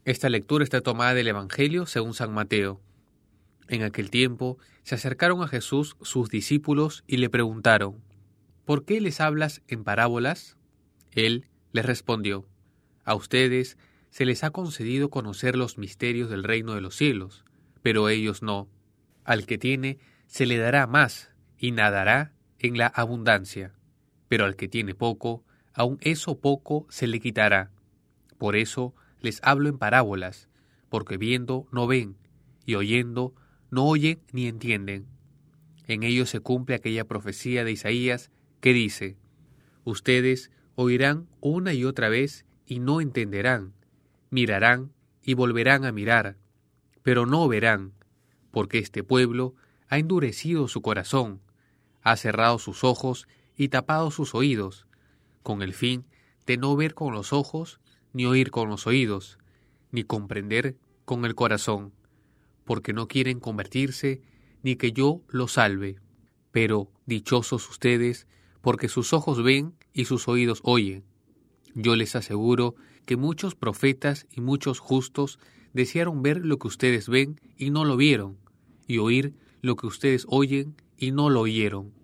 Esta lectura está tomada del Evangelio según San Mateo. En aquel tiempo se acercaron a Jesús sus discípulos y le preguntaron: ¿Por qué les hablas en parábolas? Él les respondió: A ustedes se les ha concedido conocer los misterios del reino de los cielos, pero ellos no. Al que tiene se le dará más y nadará en la abundancia, pero al que tiene poco, aun eso poco se le quitará. Por eso les hablo en parábolas, porque viendo no ven, y oyendo no oyen ni entienden. En ellos se cumple aquella profecía de Isaías que dice: Ustedes oirán una y otra vez y no entenderán, mirarán y volverán a mirar, pero no verán, porque este pueblo ha endurecido su corazón, ha cerrado sus ojos y tapado sus oídos, con el fin de no ver con los ojos, ni oír con los oídos, ni comprender con el corazón, porque no quieren convertirse, ni que yo los salve. Pero dichosos ustedes, porque sus ojos ven y sus oídos oyen. Yo les aseguro que muchos profetas y muchos justos desearon ver lo que ustedes ven y no lo vieron, y oír lo que ustedes oyen y no lo oyeron.